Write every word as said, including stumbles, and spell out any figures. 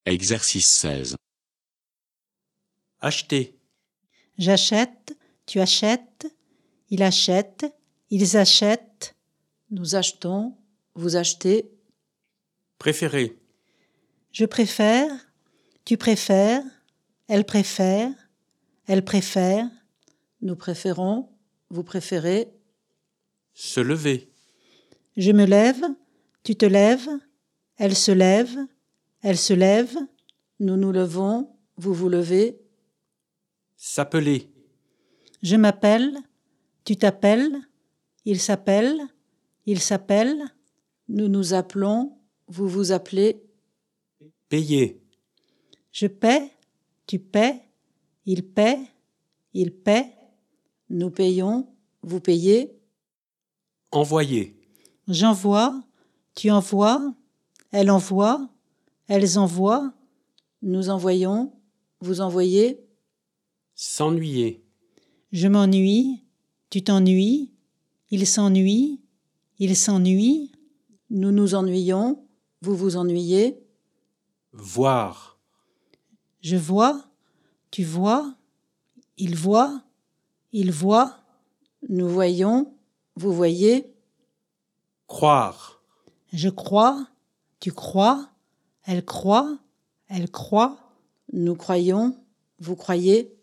Exercice seize. Acheter, J'achète, tu achètes, il achète, ils achètent, Nous achetons, vous achetez, préférer, je préfère, tu préfères, elle préfère, elle préfère, nous préférons, vous préférez, se lever, je me lève, tu te lèves, elle se lève, elle se lève, nous nous levons, vous vous levez, s'appeler, je m'appelle, tu t'appelles, il s'appelle, il s'appelle, nous nous appelons, vous vous appelez, payer, je paie, tu paies, il paie, il paie, nous payons, vous payez, envoyer, j'envoie, tu envoies, elle envoie, elles envoient, nous envoyons, vous envoyez, s'ennuyer, je m'ennuie, tu t'ennuies, il s'ennuie, il s'ennuie, nous nous ennuyons, vous vous ennuyez, voir, je vois, tu vois, il voit, il voit, nous voyons, vous voyez, croire, je crois, tu crois, elle croit, elle croit, nous croyons, vous croyez,